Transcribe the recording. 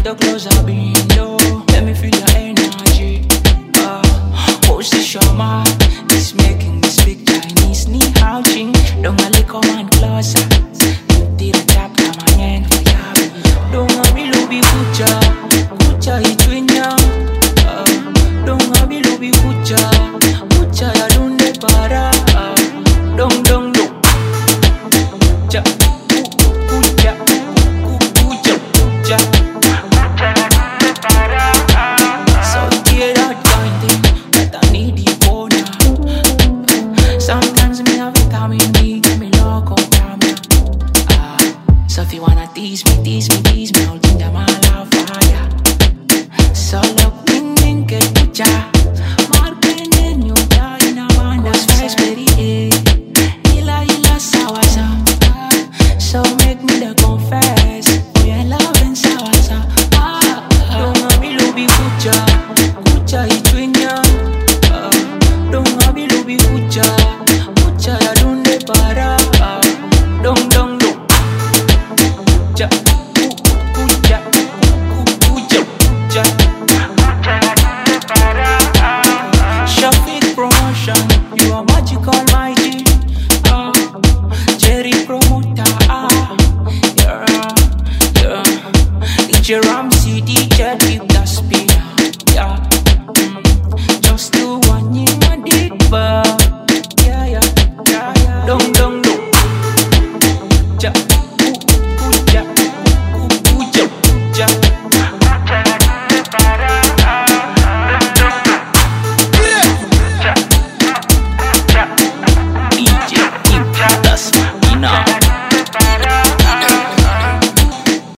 little closer, being low. Let me feel your energy. Position mark is making me speak Chinese. Ni hao ching, don't a little man closer. You did a tap, come on, and for ya. Don't a be lobby kucha, kucha itwinya. Don't a be lobby kucha, kucha ya dunde para. Dong dong dong, kucha, kucha, kucha, kucha. So get out going thing, but I need you for now. Sometimes me have vitamin B, give me loco, camera. So if you wanna tease me, I'll think that my love fire. So look, ding, get kucha. Marken in you, in a man, that's vice very ila sawaza. So make me the confess, oh yeah, love and sawaza. Don't want me lobby kucha, kucha itwinya. Don't want me lobby kucha, kucha ya dunde para. Dong dong dong, kucha, kucha, kucha, kucha. Shafiq promotion, you are magical, my G. Jerry promoter, yeah. DJ Ramsey, DJ